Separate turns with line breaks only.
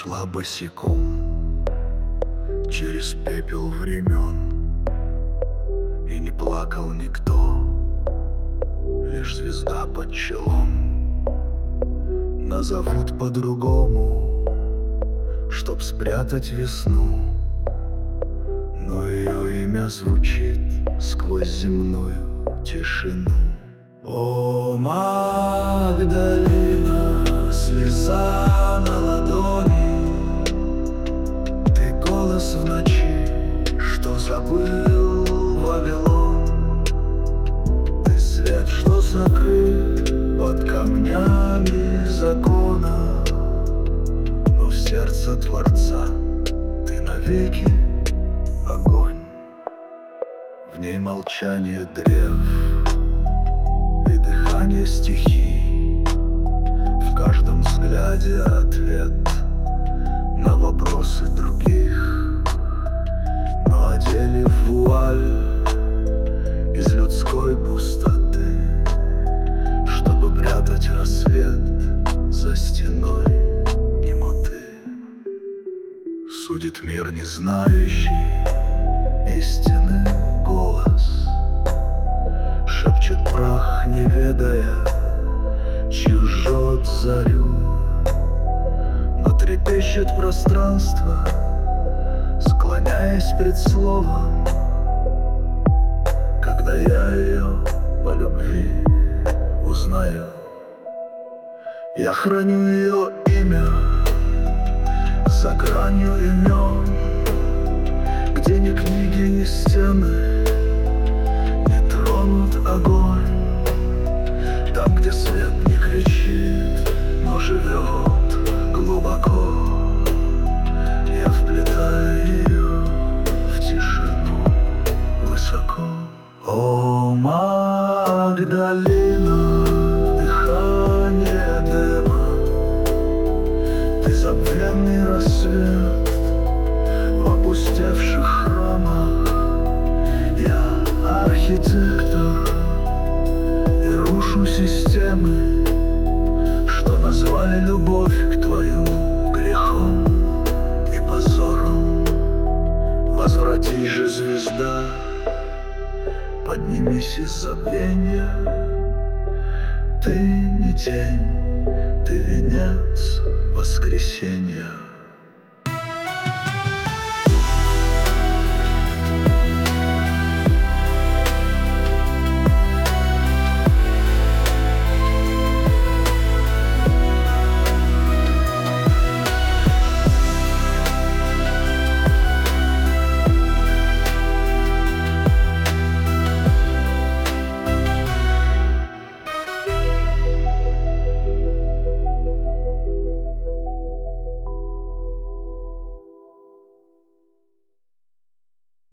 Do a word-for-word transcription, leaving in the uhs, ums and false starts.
шла босиком через пепел времен, и не плакал никто, лишь звезда под челом. Назовут по-другому, чтоб спрятать весну, но ее имя звучит сквозь земную тишину. О, Магдалина, слеза на ладони, ты голос в ночи, что забыл Вавилон. Ты свет, что закрыт под камнями закона, но в сердце Творца ты навеки огонь. В ней молчание древ и дыхание стихий, в каждом взгляде ответ на вопросы других. Но одели вуаль из людской пустоты, чтобы прятать рассвет за стеной немоты. Судит мир, не знающий истины голос, шепчет прах, не ведая, чью жжет зарю. Но трепещет пространство, склоняясь пред словом, когда я ее по любви узнаю. Я храню ее имя за гранью имен, где ни книги, ни стены не тронут огонь. Там, где свет не кричит, но живет глубоко, я вплетаю ее в тишину высоко. О, Магдалина, дыхание дыма, ты забвенный рассвет в опустевших храмах. Я архитектор и рушу системы, что назвали любовь к твою грехом и позором. Возвратись же, звезда, поднимись из забвения. Ты не тень, ты венец воскресенья.